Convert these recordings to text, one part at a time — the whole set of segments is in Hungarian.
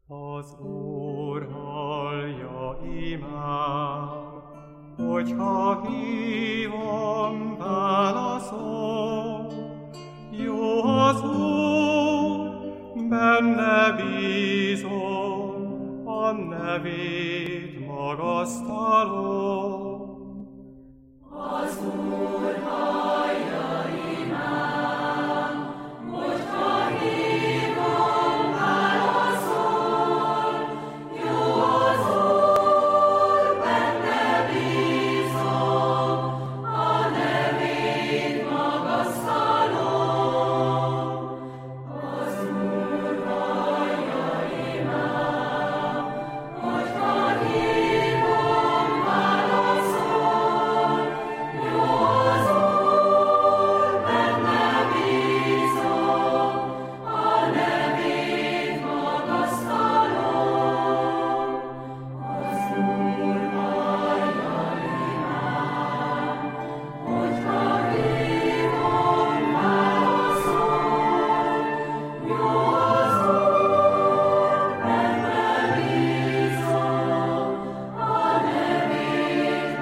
Az Úr hallja imám, hogyha hívom, válaszol. Jó az Úr, benne bízom, a nevét magasztalom. Az Úr hallja imám, hogyha hívom, válaszol. Jó az Úr, benne bízom, a nevét magasztalom. Az Úr hallja imám, hogyha hívom, válaszol. Jó az Úr, benne bízom, a nevét magasztalom. Az Úr hallja imám, hogyha hívom, válaszol. Jó az Úr, benne bízom, a nevét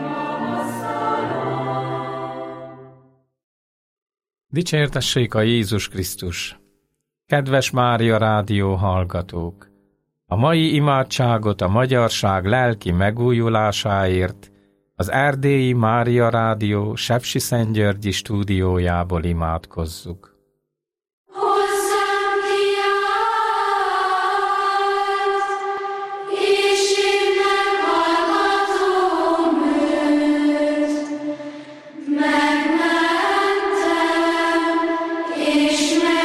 magasztalom. Dicsértessék a Jézus Krisztus! Kedves Mária Rádió hallgatók! A mai imádságot a magyarság lelki megújulásáért az Erdélyi Mária Rádió Sepsiszentgyörgyi stúdiójából imádkozzuk. Hozzám kiállt, és én meghallgatom őt. Megmentem, és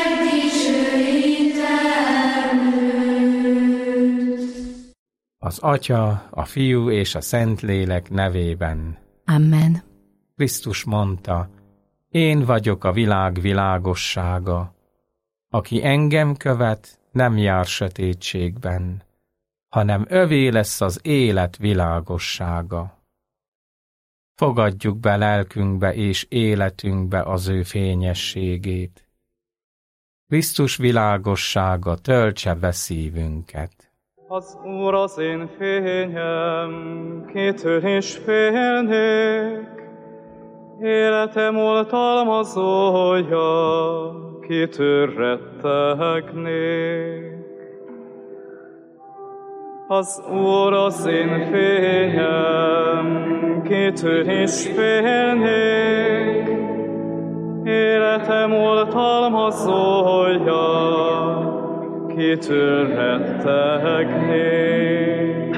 megdicsőítem őt. Az Atya, a Fiú és a Szentlélek nevében. Amen. Krisztus mondta, én vagyok a világ világossága. Aki engem követ, nem jár sötétségben, hanem övé lesz az élet világossága. Fogadjuk be lelkünkbe és életünkbe az ő fényességét. Krisztus világossága töltse be szívünket. Az Úr az én fényem, kitől is félnék, életem oltalmazója, kitől rettegnék. Az Úr az én fényem, kitől is félnék, életem oltalmazója, kitől rettegnék.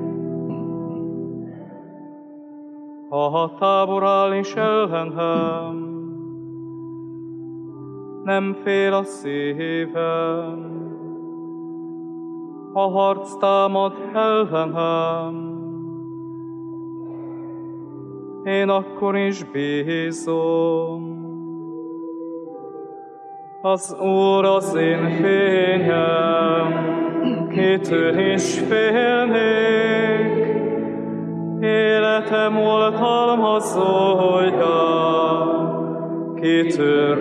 Ha tábor áll is ellenem, nem fél a szívem. Ha harc támad ellenem, én akkor is bízom. Az Úr az én fényem, kitől is félnék, életem oltalmazója, kitől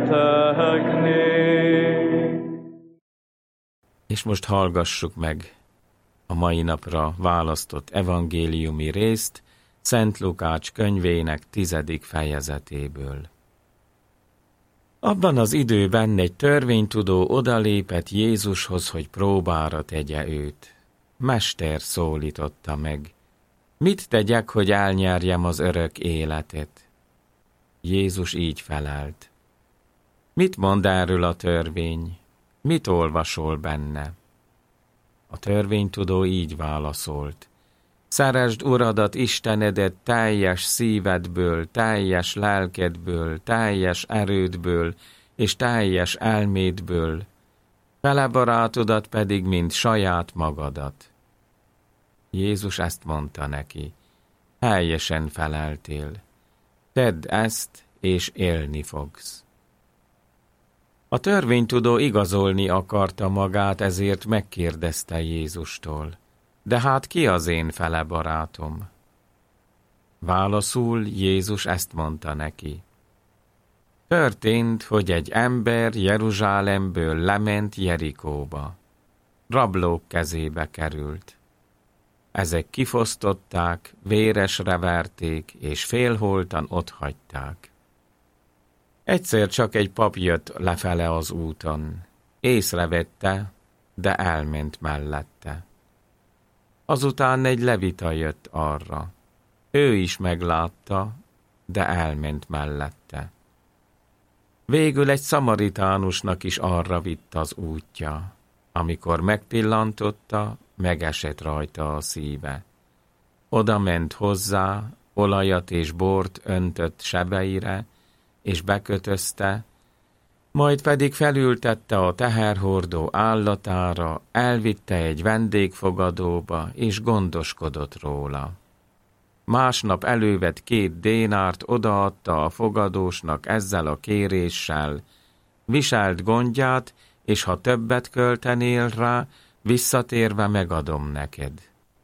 rettegnék. És most hallgassuk meg a mai napra választott evangéliumi részt Szent Lukács könyvének 10. fejezetéből. Abban az időben egy törvénytudó odalépett Jézushoz, hogy próbára tegye őt. Mester, szólította meg, mit tegyek, hogy elnyerjem az örök életet? Jézus így felelt. Mit mond erről a törvény? Mit olvasol benne? A törvénytudó így válaszolt. Szeresd Uradat, Istenedet teljes szívedből, teljes lelkedből, teljes erődből és teljes elmédből, fele barátodat pedig, mint saját magadat. Jézus ezt mondta neki. Helyesen feleltél. Tedd ezt, és élni fogsz. A törvénytudó igazolni akarta magát, ezért megkérdezte Jézustól. De hát ki az én fele barátom? Válaszul Jézus ezt mondta neki. Történt, hogy egy ember Jeruzsálemből lement Jerikóba. rablók kezébe került. Ezek kifosztották, véresre verték, és félholtan otthagyták. Egyszer csak egy pap jött lefele az úton. Észrevette, de elment mellette. Azután egy levita jött arra. Ő is meglátta, de elment mellette. Végül egy szamaritánusnak is arra vitt az útja. Amikor megpillantotta, megesett rajta a szíve. Oda ment hozzá, olajat és bort öntött sebeire, és bekötözte, majd pedig felültette a teherhordó állatára, elvitte egy vendégfogadóba, és gondoskodott róla. Másnap elővett 2 dénárt, odaadta a fogadósnak ezzel a kéréssel: viselt gondját, és ha többet költenél rá, visszatérve megadom neked.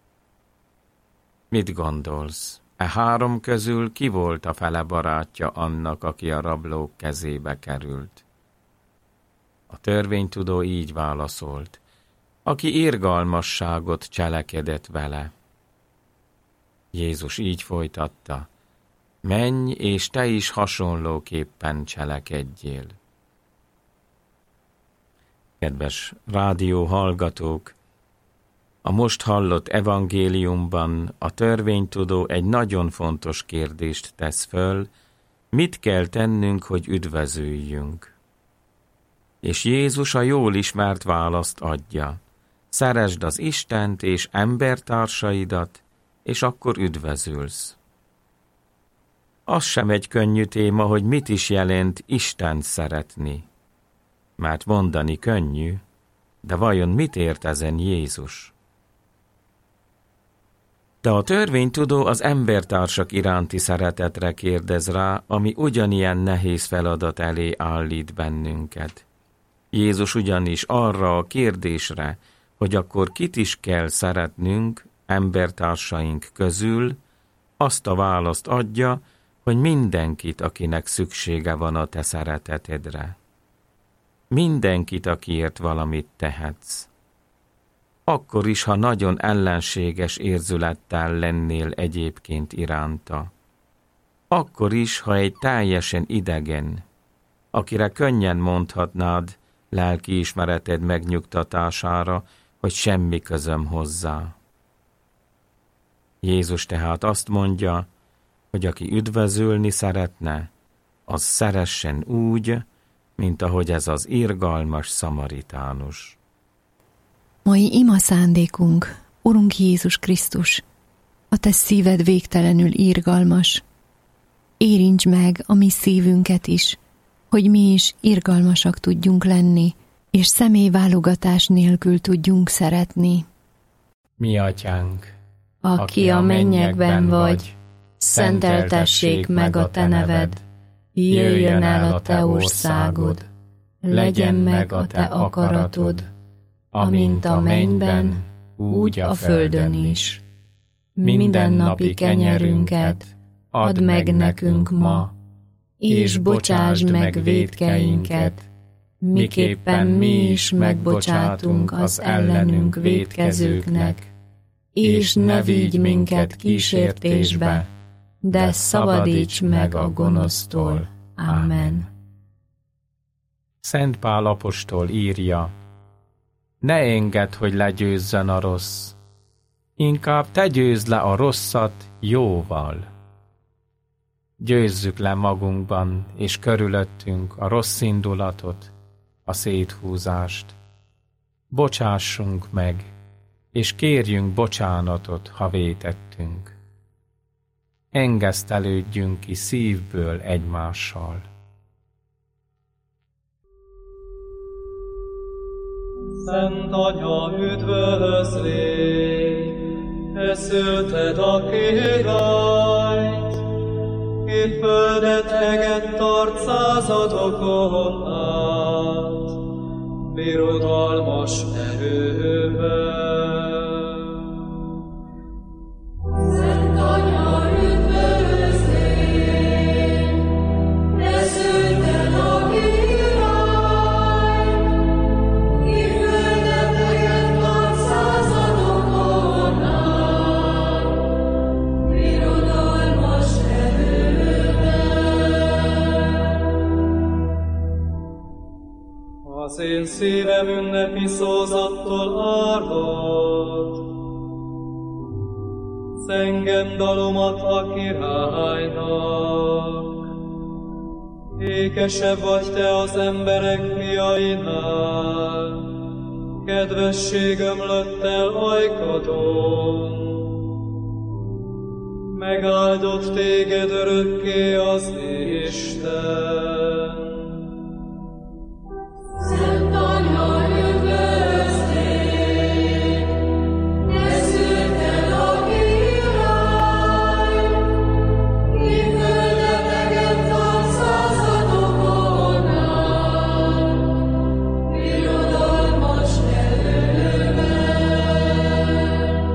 Mit gondolsz? E 3 közül ki volt a fele barátja annak, aki a rablók kezébe került? A törvénytudó így válaszolt: aki irgalmasságot cselekedett vele. Jézus így folytatta: menj, és te is hasonlóképpen cselekedjél. Kedves rádió hallgatók! A most hallott evangéliumban a törvénytudó egy nagyon fontos kérdést tesz föl: mit kell tennünk, hogy üdvözüljünk? És Jézus a jól ismert választ adja: szeresd az Istent és embertársaidat, és akkor üdvözülsz. Az sem egy könnyű téma, hogy mit is jelent Istent szeretni. Mert mondani könnyű, de vajon mit ért ezen Jézus? De a törvénytudó az embertársak iránti szeretetre kérdez rá, ami ugyanilyen nehéz feladat elé állít bennünket. Jézus ugyanis arra a kérdésre, hogy akkor kit is kell szeretnünk embertársaink közül, azt a választ adja, hogy mindenkit, akinek szüksége van a te szeretetedre. Mindenkit, akiért valamit tehetsz. Akkor is, ha nagyon ellenséges érzülettel lennél egyébként iránta. Akkor is, ha egy teljesen idegen, akire könnyen mondhatnád lelkiismereted megnyugtatására, hogy semmi közöm hozzá. Jézus tehát azt mondja, hogy aki üdvözülni szeretne, az szeressen úgy, mint ahogy ez az irgalmas szamaritánus. Mai ima szándékunk, Urunk Jézus Krisztus, a te szíved végtelenül irgalmas. Érints meg a mi szívünket is, hogy mi is irgalmasak tudjunk lenni, és személyválogatás nélkül tudjunk szeretni. Mi atyánk, aki a mennyekben vagy, szenteltessék meg a te neved, jöjjön el a te országod, legyen meg a te akaratod, amint a mennyben, úgy a földön is. Mindennapi kenyerünket add meg nekünk ma, és bocsásd meg vétkeinket, miképpen mi is megbocsátunk az ellenünk vétkezőknek, és ne vigy minket kísértésbe, de szabadíts meg a gonosztól. Amen. Szent Pál apostol írja: ne engedd, hogy legyőzzön a rossz, inkább te győzd le a rosszat jóval. Győzzük le magunkban és körülöttünk a rossz indulatot, a széthúzást. Bocsássunk meg, és kérjünk bocsánatot, ha vétettünk. Engesztelődjünk ki szívből egymással. Szent Anya, üdvözlégy, te szülted a királyt, ki földet eget tart századokon át, birodalmas erővel. Szent Anya, üdvözlégy, te szülted a királyt, ki földet eget szívem ünnepi szózattól árvad. Zengem dalomat a királynak. Ékesebb vagy te az emberek fiainál, kedvesség ömlött el ajkadon. Megáldott téged örökké az Isten. Szent Anya, üdvözlégy, ne szülted a király, ki földeteket tart századokon át, birodalmas nevűvel.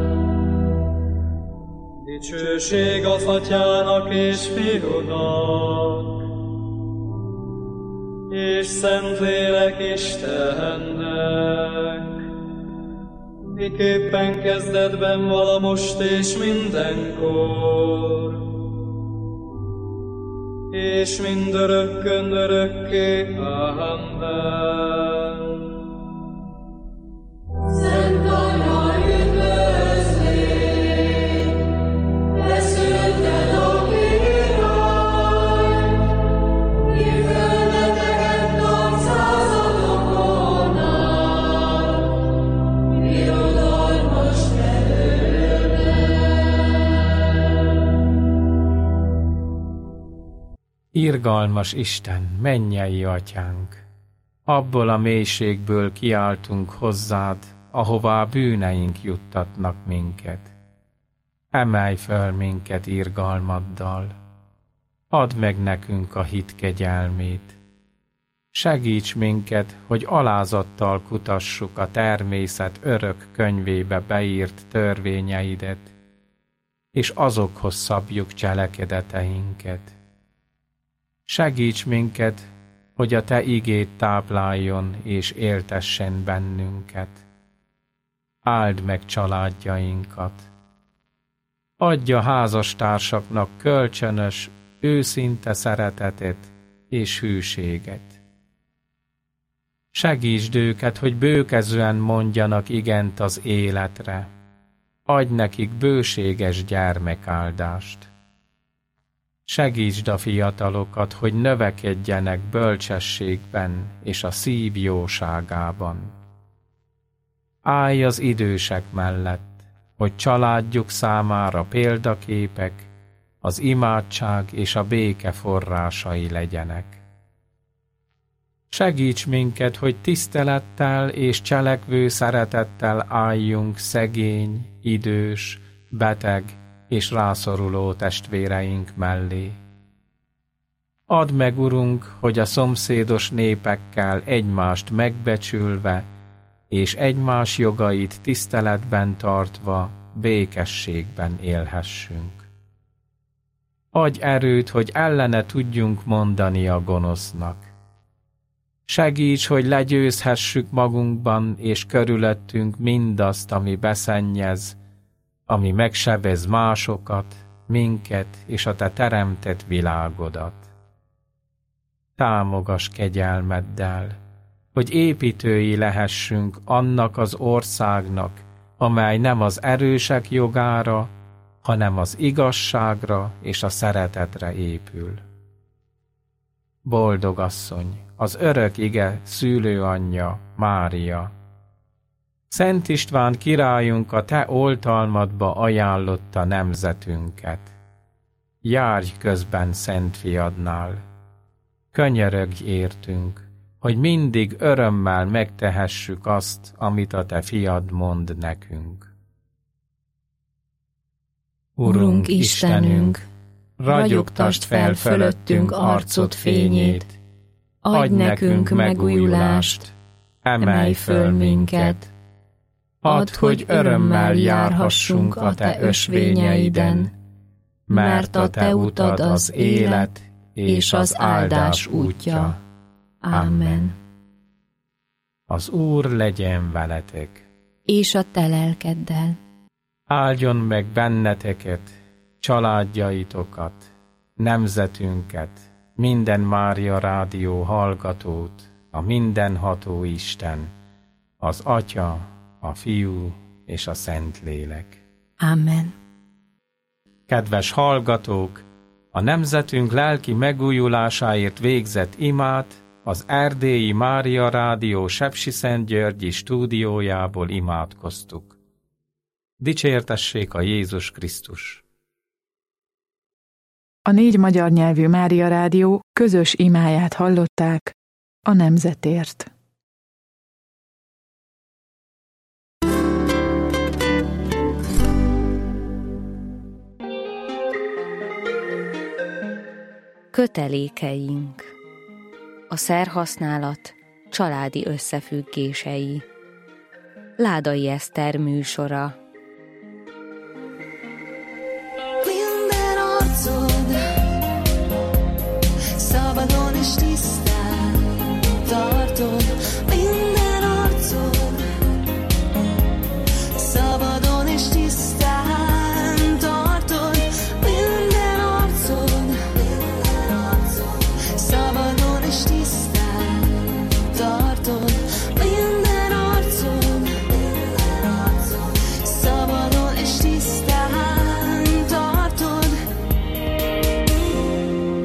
Dicsőség az Atyának és Fiúnak, és Szentlélek Istennek, miképpen kezdetben vala most és mindenkor, és mindörökkön örökké. Amen. Szent Anya, üdvözlégy, ne szülted a király, ki földeteket tart századokon át, birodalmas Irgalmas Isten, mennyei Atyánk! Abból a mélységből kiáltunk hozzád, ahová bűneink juttatnak minket. Emelj föl minket irgalmaddal, add meg nekünk a hit kegyelmét. Segíts minket, hogy alázattal kutassuk a természet örök könyvébe beírt törvényeidet, és azokhoz szabjuk cselekedeteinket. Segíts minket, hogy a te igéd tápláljon és éltessen bennünket. Áld meg családjainkat. Adj a házastársaknak kölcsönös, őszinte szeretetet és hűséget. Segítsd őket, hogy bőkezően mondjanak igent az életre. Adj nekik bőséges gyermekáldást. Segítsd a fiatalokat, hogy növekedjenek bölcsességben és a szív jóságában. Állj az idősek mellett, hogy családjuk számára példaképek, az imádság és a béke forrásai legyenek. Segíts minket, hogy tisztelettel és cselekvő szeretettel álljunk szegény, idős, beteg és rászoruló testvéreink mellé. Add meg, Urunk, hogy a szomszédos népekkel egymást megbecsülve és egymás jogait tiszteletben tartva békességben élhessünk. Adj erőt, hogy ellene tudjunk mondani a gonosznak. Segíts, hogy legyőzhessük magunkban és körülöttünk mindazt, ami beszennyez, ami megsebez másokat, minket és a te teremtett világodat. Támogass kegyelmeddel, hogy építői lehessünk annak az országnak, amely nem az erősek jogára, hanem az igazságra és a szeretetre épül. Boldog asszony, az örök ige szülőanyja, Mária! Szent István királyunk a te oltalmadba ajánlotta nemzetünket. Járj közben Szent Fiadnál. Könyörögj értünk, hogy mindig örömmel megtehessük azt, amit a te fiad mond nekünk. Urunk Istenünk, ragyogtasd fel fölöttünk arcod fényét, adj nekünk megújulást, emelj föl minket. Add, hogy örömmel járhassunk a te ösvényeiden, mert a te utad az élet és az áldás útja. Amen. Az Úr legyen veletek. És a te lelkeddel. Áldjon meg benneteket, családjaitokat, nemzetünket, minden Mária Rádió hallgatót, a mindenható Isten, az Atya, a Fiú és a Szentlélek. Amen. Kedves hallgatók, a nemzetünk lelki megújulásáért végzett imát az Erdélyi Mária Rádió Sepsiszentgyörgyi stúdiójából imádkoztuk. Dicsértessék a Jézus Krisztus! A 4 magyar nyelvű Mária Rádió közös imáját hallották a nemzetért. Kötelékeink. A szerhasználat családi összefüggései. Ládai Eszter műsora. Minden arcon